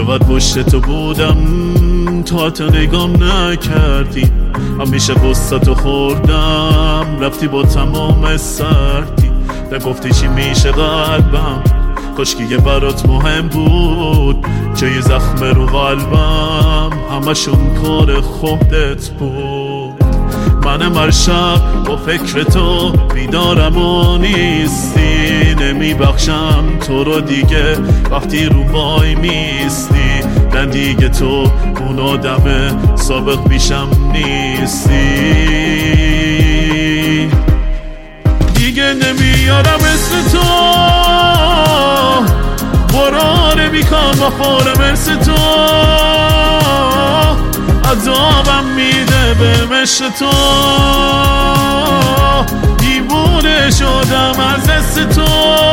چقدر پشت تو بودم تا تو نگام نکردی، همیشه قصتو خوردم رفتی با تمام سردی. نگفتی چی میشه قلبم، کاشکی یه برات مهم بود، جای زخم رو قلبم همشون کار خودت بود. منم هر شب با فکر تو بیدارم و نیستی، نمیبخشم تو رو دیگه وقتی رو وای میستی. نه دیگه تو اون آدم سابق پیشم نیستی، دیگه نمیارم اسم تو، براره بیکن بخورم ارس تو، عذابم میده به مشت تو، دیوونه شدم از دست تو.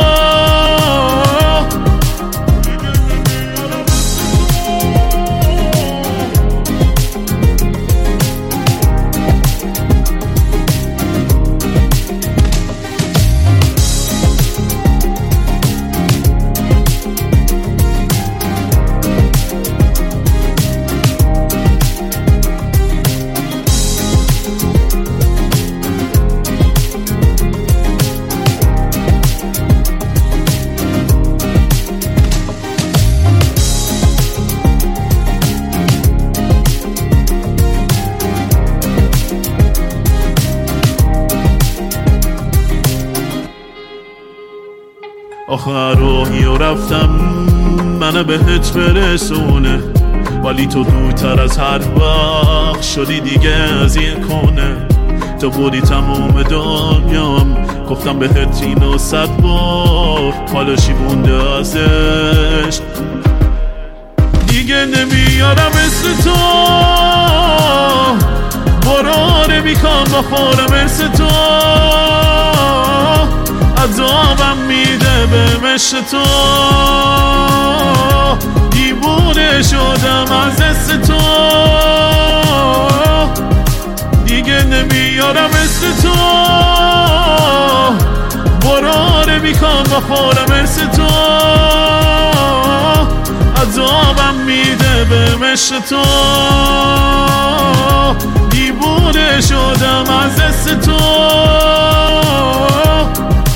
آخر روحی و رفتم منو بهت برسونه، ولی تو دورتر از هر وقت شدی دیگه از این کنه. تو بودی تموم دنیام، گفتم بهت اینو 100 بار، حالا چی مونده ازش؟ دیگه نمیارم اسم تو، براره بیکن بخورم ارس تو، عذابم میده به مشت تو، دیوونه شدم از دست تو، دیگه نمیارم اسم تو، براره بیکن بخورم ارس تو، عذابم میده به مشت تو، دیوونه شدم از دست تو.